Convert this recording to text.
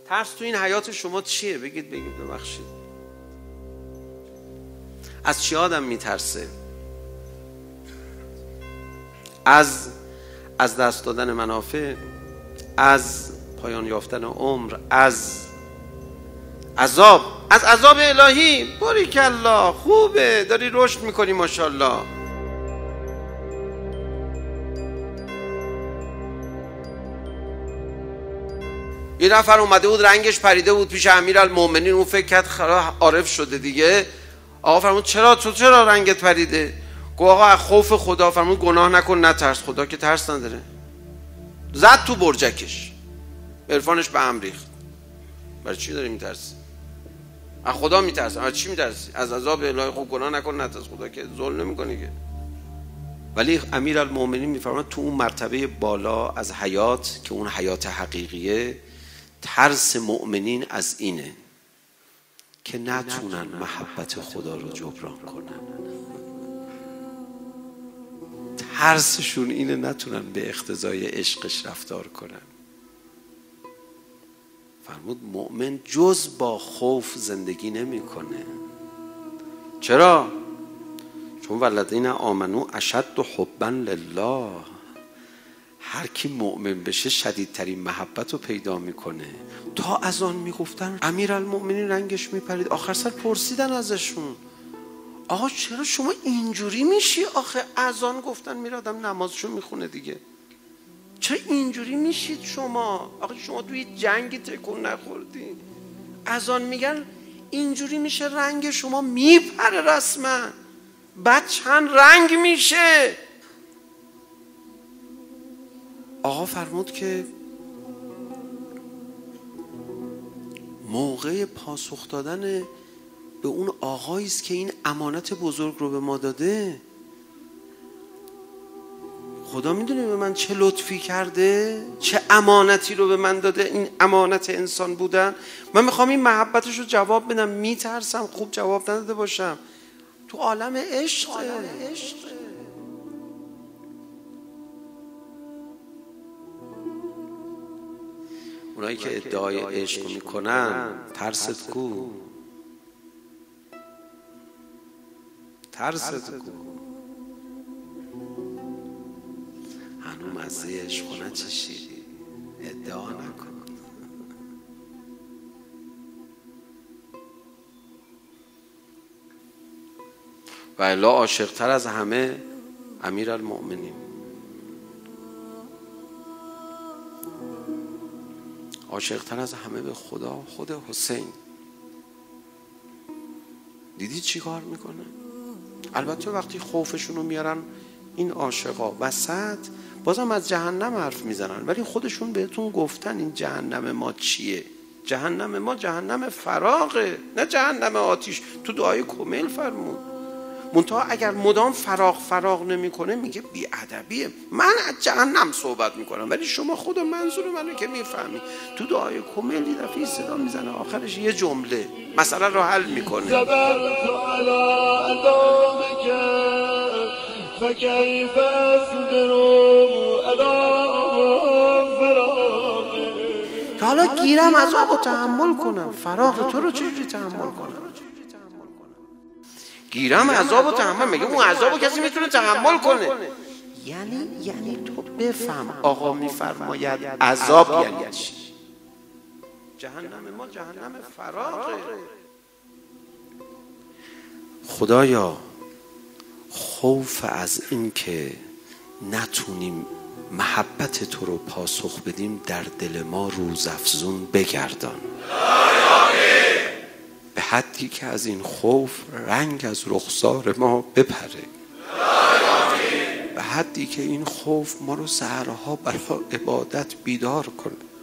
ترس تو این حیات شما چیه؟ بگید ببخشید. از چی آدم میترسه؟ از دست دادن منافع، از پایان یافتن عمر، از عذاب الهی. باریکالله، خوبه، داری رشد میکنی ماشاءالله. یه نفر اومده بود رنگش پریده بود پیش امیرالمومنین، اون فکر کرد عارف شده دیگه. آقا فرمود چرا رنگت پریده؟ گفت آقا از خوف خدا. فرمود گناه نکن نترس، خدا که ترس نداره. زد تو برجکش، عرفانش به هم ریخت. برای چی داری میترسی؟ از خدا میترسی. از چی میترسی؟ از عذاب الهی. خب گناه نکن نترس، خدا که ظلم نمیکنه که. ولی امیرالمومنین میفرماد تو اون مرتبه بالا از حیات که اون حیات حقیقیه، ترس مؤمنین از اینه که نتونن محبت خدا رو جبران کنن. ترسشون اینه نتونن به اقتضای عشقش رفتار کنن. فرمود مؤمن جز با خوف زندگی نمیکنه. چرا؟ چون والذین آمنو اشد حبا لله. هر کی مؤمن بشه شدیدترین محبت رو پیدا میکنه. تا از آن میگفتن امیرالمؤمنین رنگش میپرید. آخر سر پرسیدن ازشون آقا چرا شما اینجوری میشی؟ آخه اذان گفتن میره آدم نمازشو میخونه دیگه. چرا اینجوری میشید شما؟ آخه شما توی جنگی تکون نخوردی. اذان میگن اینجوری میشه، رنگ شما میپره رسما. بعد چند رنگ میشه. آقا فرمود که موقع پاسخ دادن به اون آقایی است که این امانت بزرگ رو به ما داده. خدا میدونه به من چه لطفی کرده، چه امانتی رو به من داده، این امانت انسان بودن. من میخوام این محبتش رو جواب بدم. میترسم خوب جواب نداده باشم. تو عالم عشق. اونایی که ادعای عشق میکنن ترست کو؟ هنو مزه عشق نچشیدی، ادعا نکن. و الا عاشق تر از همه امیرالمؤمنین. عاشق تر از همه به خدا خود حسین. دیدی چی کار میکنه؟ البته وقتی خوفشونو میارن این عاشقا وسط، بازم از جهنم حرف میزنن، ولی خودشون بهتون گفتن این جهنم ما چیه؟ جهنم ما جهنم فراغه، نه جهنم آتیش. تو دعای کمیل فرمود. منتها اگر مدام فراغ نمیکنه میگه بی‌ادبیه. من از جهنم صحبت میکنم ولی شما خدا منظور منو که میفهمی. تو دعای کمیل یه دفعه صدا میزنه آخرش یه جمله مسئله رو حل میکنه. که حالا گیرم عذابو تحمل کنم، فراغ تو رو چجوری تحمل کنم؟ گیرم عذابو تحمل، میگه اون عذابو کسی میتونه تحمل کنه؟ یعنی تو بفهم آقا میفرماید عذاب یعنی چی؟ جهنم ما جهنم فراغه. خدایا خوف از این که نتونیم محبت تو رو پاسخ بدیم در دل ما روزافزون بگردان، به حدی که از این خوف رنگ از رخسار ما بپره، به حدی که این خوف ما رو سحرها برای عبادت بیدار کنه.